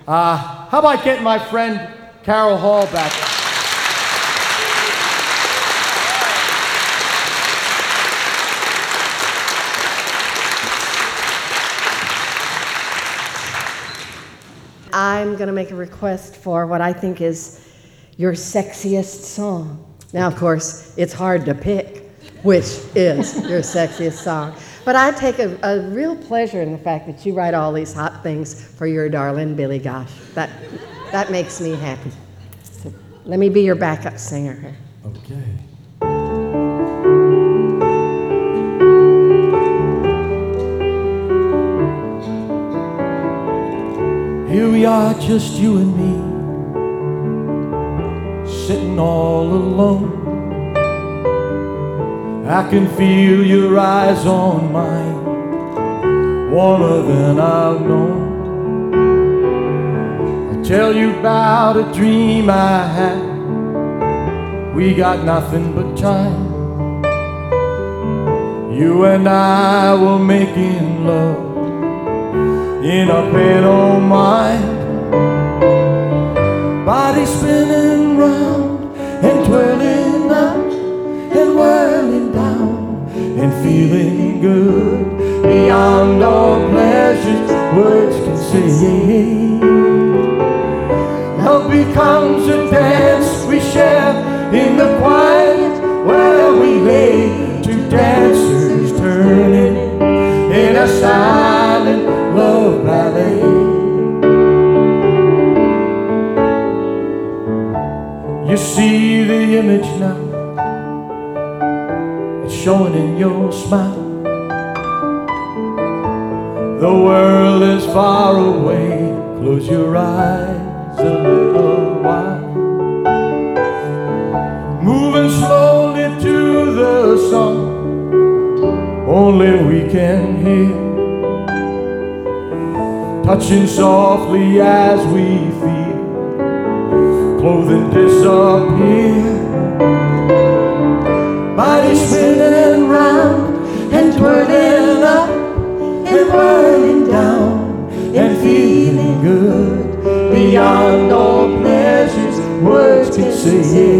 How about getting my friend Carol Hall back? I'm going to make a request for what I think is your sexiest song. Now, of course, it's hard to pick which is your sexiest song. But I take a real pleasure in the fact that you write all these hot things for your darling Billy Gosh. That makes me happy. So let me be your backup singer here. Okay. Here we are, just you and me, sitting all alone. I can feel your eyes on mine, warmer than I've known. I tell you about a dream I had. We got nothing but time. You and I were making love in a bed of mine, body spinning round and twirling up and whirling down and feeling good beyond all pleasures words can say. Love becomes a dance we share in the quiet where we lay, two dancers turning in a silent love ballet. You see the image now, it's showing in your smile. The world is far away, close your eyes a little while. Moving slowly to the song only we can hear, touching softly as we feel clothing disappear, body spinning round and twirling up and whirling down and feeling good beyond all pleasures words can say.